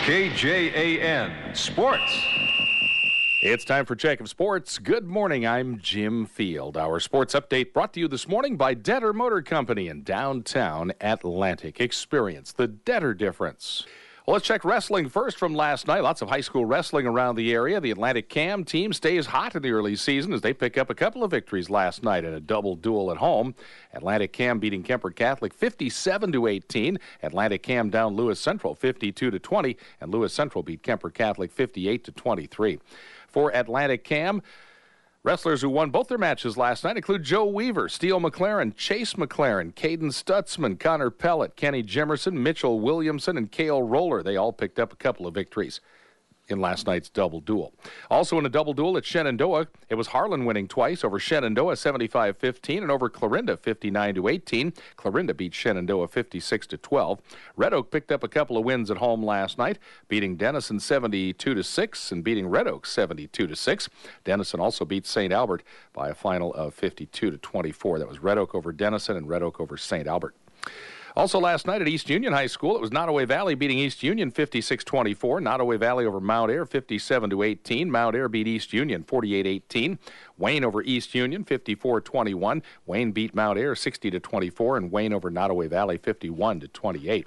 KJAN Sports. It's time for Check of Sports. Good morning, I'm Jim Field. Our sports update brought to you this morning by Detter Motor Company in downtown Atlantic. Experience the Detter difference. Well, let's check wrestling first from last night. Lots of high school wrestling around the area. The Atlantic Cam team stays hot in the early season as they pick up a couple of victories last night in a double duel at home. Atlantic Cam beating Kemper Catholic 57-18. Atlantic Cam down Lewis Central 52-20, and Lewis Central beat Kemper Catholic 58-23. For Atlantic Cam, wrestlers who won both their matches last night include Joe Weaver, Steele McLaren, Chase McLaren, Caden Stutzman, Connor Pellet, Kenny Jimerson, Mitchell Williamson, and Cale Roller. They all picked up a couple of victories in last night's double duel. Also in a double duel at Shenandoah, it was Harlan winning twice over Shenandoah 75-15 and over Clarinda 59-18. Clarinda beat Shenandoah 56-12. Red Oak picked up a couple of wins at home last night, beating Denison 72-6 and beating Red Oak 72-6. Denison also beat St. Albert by a final of 52-24. That was Red Oak over Denison and Red Oak over St. Albert. Also last night at East Union High School, it was Nottoway Valley beating East Union 56-24. Nottoway Valley over Mount Ayr 57-18. Mount Ayr beat East Union 48-18. Wayne over East Union 54-21. Wayne beat Mount Ayr 60-24, and Wayne over Nottoway Valley 51-28.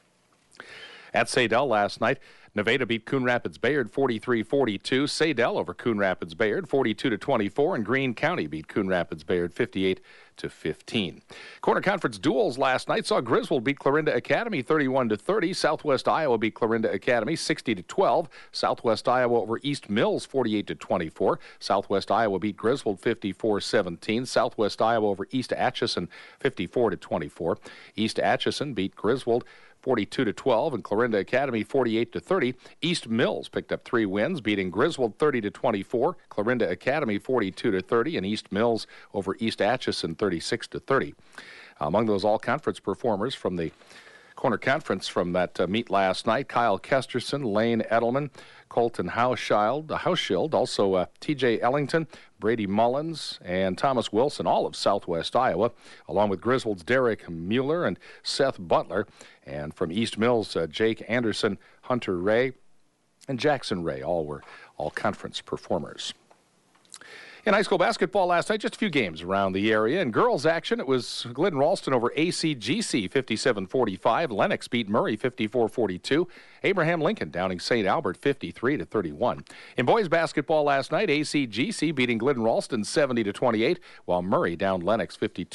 At Saydell last night, Nevada beat Coon Rapids Bayard 43-42. Saydell over Coon Rapids Bayard 42-24, and Greene County beat Coon Rapids Bayard 58-15. Corner Conference duels last night saw Griswold beat Clarinda Academy 31-30. Southwest Iowa beat Clarinda Academy 60-12. Southwest Iowa over East Mills 48-24. Southwest Iowa beat Griswold 54-17. Southwest Iowa over East Atchison 54-24. East Atchison beat Griswold 42-12, and Clarinda Academy 48-30. East Mills picked up 3 wins, beating Griswold 30-24, Clarinda Academy 42-30, and East Mills over East Atchison 36-30. Among those all-conference performers from the Corner Conference from that meet last night, Kyle Kesterson, Lane Edelman, Colton Hauschild, also T.J. Ellington, Brady Mullins, and Thomas Wilson, all of Southwest Iowa, along with Griswold's Derek Mueller and Seth Butler. And from East Mills, Jake Anderson, Hunter Ray, and Jackson Ray, all were all-conference performers. In high school basketball last night, just a few games around the area. In girls action, it was Glidden Ralston over ACGC 57-45. Lennox beat Murray 54-42. Abraham Lincoln downing St. Albert 53-31. In boys basketball last night, ACGC beating Glidden Ralston 70-28, while Murray downed Lennox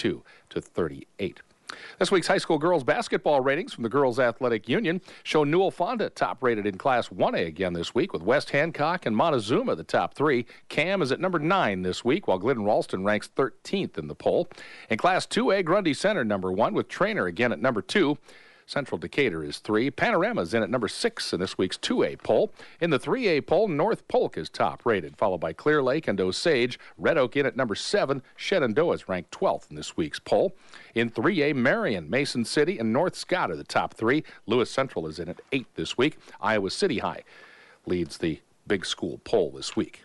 52-38. This week's high school girls basketball ratings from the Girls Athletic Union show Newell Fonda top-rated in Class 1A again this week, with West Hancock and Montezuma the top 3. Cam is at number 9 this week, while Glidden Ralston ranks 13th in the poll. In Class 2A, Grundy Center number 1, with Trainer again at number 2. Central Decatur is 3. Panorama's in at number 6 in this week's 2A poll. In the 3A poll, North Polk is top-rated, followed by Clear Lake and Osage. Red Oak in at number 7. Shenandoah is ranked 12th in this week's poll. In 3A, Marion, Mason City, and North Scott are the top 3. Lewis Central is in at 8 this week. Iowa City High leads the big school poll this week.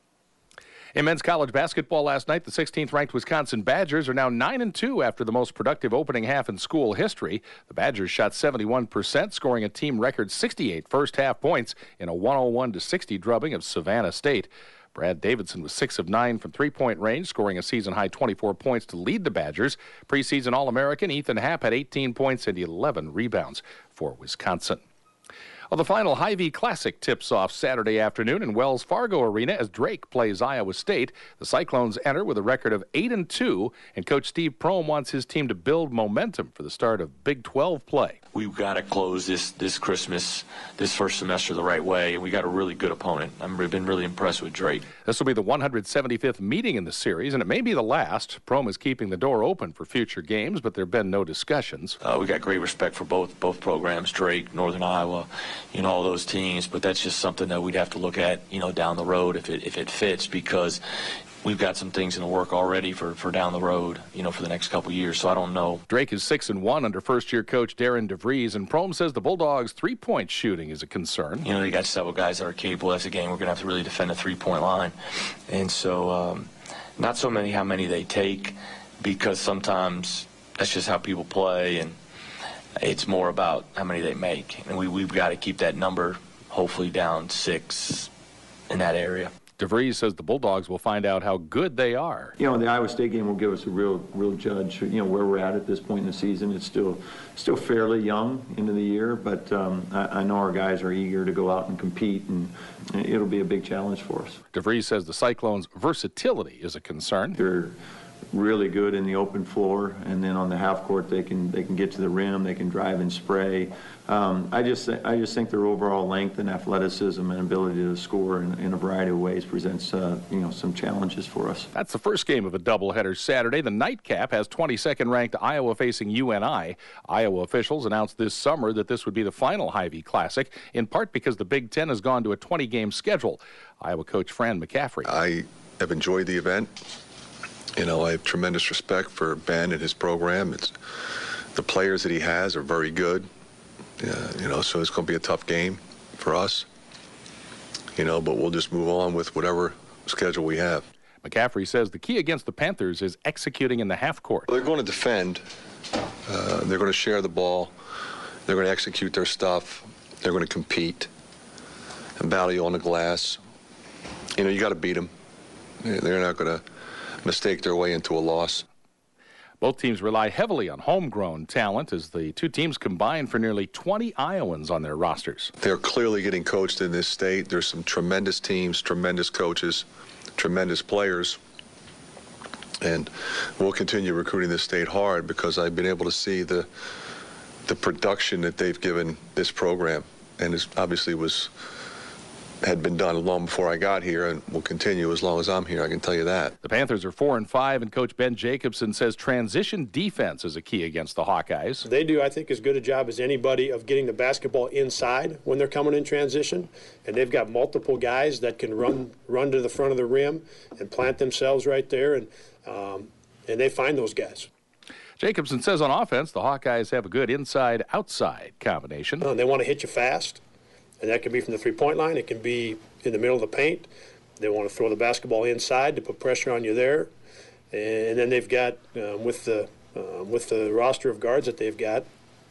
In men's college basketball last night, the 16th-ranked Wisconsin Badgers are now 9-2 after the most productive opening half in school history. The Badgers shot 71%, scoring a team record 68 first-half points in a 101-60 drubbing of Savannah State. Brad Davidson was 6 of 9 from three-point range, scoring a season-high 24 points to lead the Badgers. Preseason All-American Ethan Happ had 18 points and 11 rebounds for Wisconsin. Well, the final Hy-Vee Classic tips off Saturday afternoon in Wells Fargo Arena as Drake plays Iowa State. The Cyclones enter with a record of 8-2, and Coach Steve Prohm wants his team to build momentum for the start of Big 12 play. We've got to close this Christmas, this first semester the right way, and we got a really good opponent. I've been really impressed with Drake. This will be the 175th meeting in the series, and it may be the last. Prohm is keeping the door open for future games, but there have been no discussions. We got great respect for both programs, Drake, Northern Iowa, all those teams, but that's just something that we'd have to look at, down the road if it fits, because we've got some things in the work already for down the road, for the next couple years, so I don't know. Drake is 6-1 under first-year coach Darren DeVries, and Prohm says the Bulldogs' three-point shooting is a concern. You got several guys that are capable. That's a game we're going to have to really defend the three-point line, and so not so how many they take, because sometimes that's just how people play, and It's more about how many they make, and we've got to keep that number hopefully down 6 in that area. DeVries says the Bulldogs will find out how good they are. The Iowa State game will give us a real judge, where we're at this point in the season. It's still fairly young into the year, but I know our guys are eager to go out and compete, and it'll be a big challenge for us. DeVries says the Cyclones' versatility is a concern. They're really good in the open floor, and then on the half court they can get to the rim, they can drive and spray. I just think their overall length and athleticism and ability to score in a variety of ways presents some challenges for us. That's the first game of a doubleheader Saturday. The nightcap has 22nd ranked Iowa facing UNI. Iowa officials announced this summer that this would be the final Hy-Vee Classic, in part because the Big Ten has gone to a 20-game schedule. Iowa coach Fran McCaffrey. I have enjoyed the event. I have tremendous respect for Ben and his program. The players that he has are very good. So it's going to be a tough game for us. But we'll just move on with whatever schedule we have. McCaffrey says the key against the Panthers is executing in the half court. They're going to defend. They're going to share the ball. They're going to execute their stuff. They're going to compete and battle you on the glass. You got to beat them. They're not going to mistake their way into a loss. Both teams rely heavily on homegrown talent as the two teams combine for nearly 20 Iowans on their rosters. They're clearly getting coached in this state. There's some tremendous teams, tremendous coaches, tremendous players. And we'll continue recruiting this state hard because I've been able to see the production that they've given this program. And it obviously had been done long before I got here and will continue as long as I'm here, I can tell you that. The Panthers are 4-5, and Coach Ben Jacobson says transition defense is a key against the Hawkeyes. They do, I think, as good a job as anybody of getting the basketball inside when they're coming in transition, and they've got multiple guys that can run to the front of the rim and plant themselves right there, and they find those guys. Jacobson says on offense, the Hawkeyes have a good inside-outside combination. They want to hit you fast. And that can be from the three-point line. It can be in the middle of the paint. They want to throw the basketball inside to put pressure on you there. And then they've got, with the roster of guards that they've got,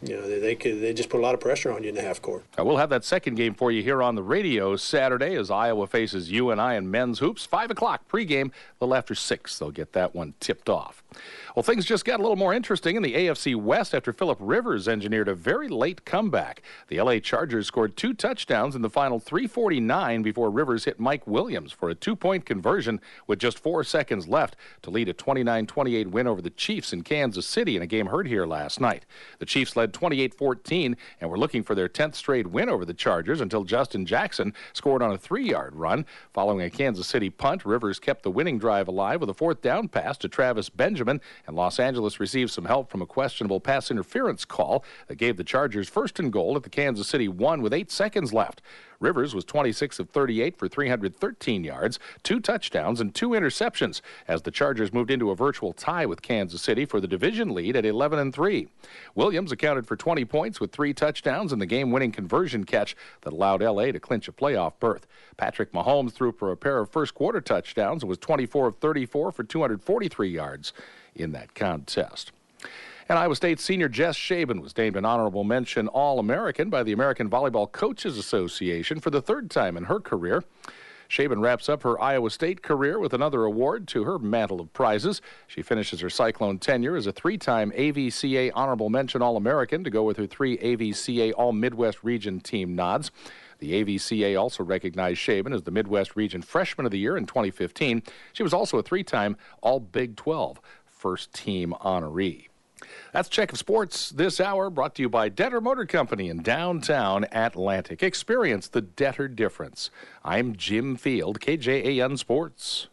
they just put a lot of pressure on you in the half court. We'll have that second game for you here on the radio Saturday as Iowa faces UNI in men's hoops. 5 o'clock pregame, a little after 6. They'll get that one tipped off. Well, things just got a little more interesting in the AFC West after Phillip Rivers engineered a very late comeback. The LA Chargers scored 2 touchdowns in the final 3:49 before Rivers hit Mike Williams for a 2-point conversion with just 4 seconds left to lead a 29-28 win over the Chiefs in Kansas City in a game heard here last night. The Chiefs led 28-14 and were looking for their 10th straight win over the Chargers until Justin Jackson scored on a 3-yard run. Following a Kansas City punt, Rivers kept the winning drive alive with a 4th down pass to Travis Benjamin, and Los Angeles received some help from a questionable pass interference call that gave the Chargers 1st and goal at the Kansas City 1 with 8 seconds left. Rivers was 26 of 38 for 313 yards, 2 touchdowns, and 2 interceptions as the Chargers moved into a virtual tie with Kansas City for the division lead at 11-3. Williams accounted for 20 points with 3 touchdowns and the game-winning conversion catch that allowed L.A. to clinch a playoff berth. Patrick Mahomes threw for a pair of first-quarter touchdowns and was 24 of 34 for 243 yards in that contest. And Iowa State senior Jess Shaban was named an honorable mention All-American by the American Volleyball Coaches Association for the 3rd time in her career. Shaban wraps up her Iowa State career with another award to her mantle of prizes. She finishes her Cyclone tenure as a 3-time AVCA honorable mention All-American to go with her 3 AVCA All-Midwest Region team nods. The AVCA also recognized Shaban as the Midwest Region Freshman of the Year in 2015. She was also a 3-time All-Big 12 first-team honoree. That's Check of Sports this hour, brought to you by Detter Motor Company in downtown Atlantic. Experience the Detter difference. I'm Jim Field, KJAN Sports.